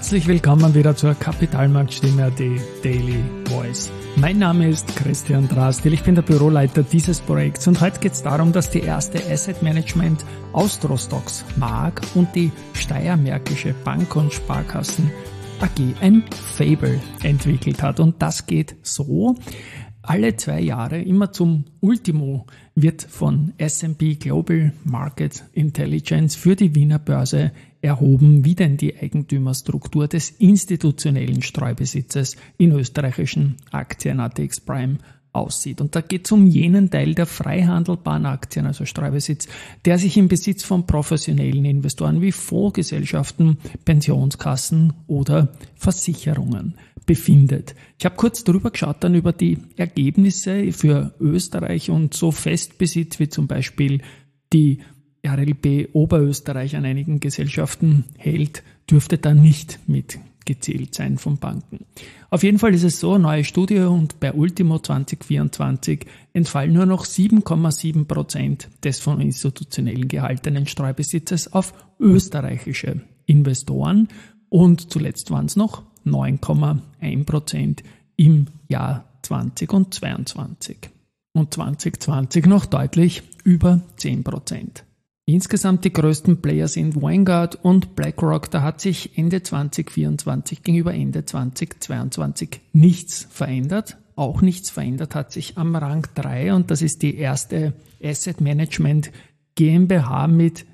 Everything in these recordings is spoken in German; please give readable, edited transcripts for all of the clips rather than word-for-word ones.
Herzlich willkommen wieder zur Kapitalmarktstimme.at Daily Voice. Mein Name ist Christian Drastil, ich bin der Büroleiter dieses Projekts und heute geht es darum, dass die erste Asset Management Austrostox MAG und die Steiermärkische Bank und Sparkassen AG ein Fable entwickelt hat. Und das geht so: alle 2 Jahre, immer zum Ultimo, wird von S&P Global Market Intelligence für die Wiener Börse erhoben, wie denn die Eigentümerstruktur des institutionellen Streubesitzes in österreichischen Aktien ATX Prime aussieht. Und da geht es um jenen Teil der frei handelbaren Aktien, also Streubesitz, der sich im Besitz von professionellen Investoren wie Fondsgesellschaften, Pensionskassen oder Versicherungen befindet. Ich habe kurz drüber geschaut dann über die Ergebnisse für Österreich, und so Festbesitz wie zum Beispiel die RLB Oberösterreich an einigen Gesellschaften hält, dürfte da nicht mitgezählt sein von Banken. Auf jeden Fall ist es so, neue Studie, und bei Ultimo 2024 entfallen nur noch 7,7% des von institutionellen gehaltenen Streubesitzes auf österreichische Investoren, und zuletzt waren es noch 9,1% im Jahr 2022 und 2020 noch deutlich über 10%. Insgesamt die größten Player sind Vanguard und BlackRock. Da hat sich Ende 2024 gegenüber Ende 2022 nichts verändert. Auch nichts verändert hat sich am Rang 3, und das ist die erste Asset Management GmbH mit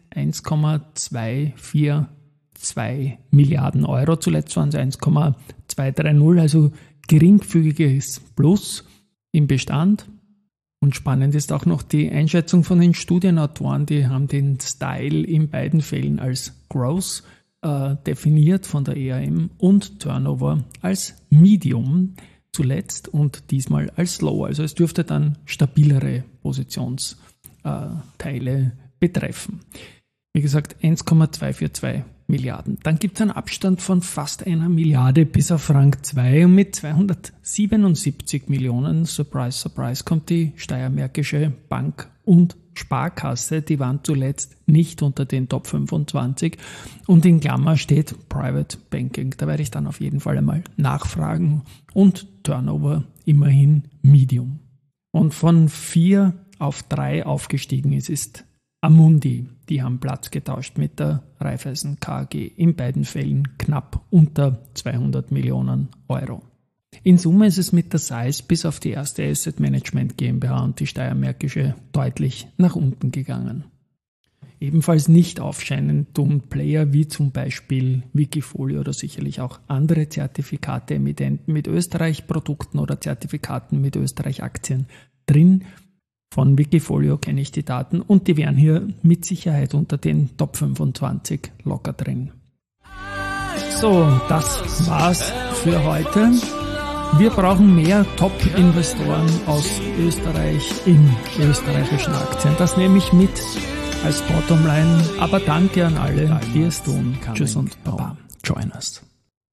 1,242 Milliarden Euro. Zuletzt waren es 1,230, also geringfügiges Plus im Bestand. Und spannend ist auch noch die Einschätzung von den Studienautoren, die haben den Style in beiden Fällen als Growth definiert von der EAM und Turnover als Medium zuletzt und diesmal als Low. Also es dürfte dann stabilere Positionsteile betreffen. Wie gesagt, 1,242 Milliarden. Dann gibt es einen Abstand von fast 1 Milliarde bis auf Rang 2, und mit 277 Millionen, surprise, surprise, kommt die Steiermärkische Bank und Sparkasse. Die waren zuletzt nicht unter den Top 25, und in Klammer steht Private Banking. Da werde ich dann auf jeden Fall einmal nachfragen, und Turnover immerhin Medium. Und von 4 auf 3 aufgestiegen ist Amundi. Die haben Platz getauscht mit der Raiffeisen KAG, in beiden Fällen knapp unter 200 Millionen Euro. In Summe ist es mit der Size bis auf die erste Asset Management GmbH und die Steiermärkische deutlich nach unten gegangen. Ebenfalls nicht aufscheinend tun Player wie zum Beispiel Wikifolio oder sicherlich auch andere Zertifikate-Emittenten mit Österreich-Produkten oder Zertifikaten mit Österreich-Aktien drin. Von Wikifolio kenne ich die Daten, und die wären hier mit Sicherheit unter den Top 25 locker drin. So, das war's für heute. Wir brauchen mehr Top-Investoren aus Österreich in österreichischen Aktien. Das nehme ich mit als Bottomline. Aber danke an alle, die es tun. Tschüss und Baba. Join us.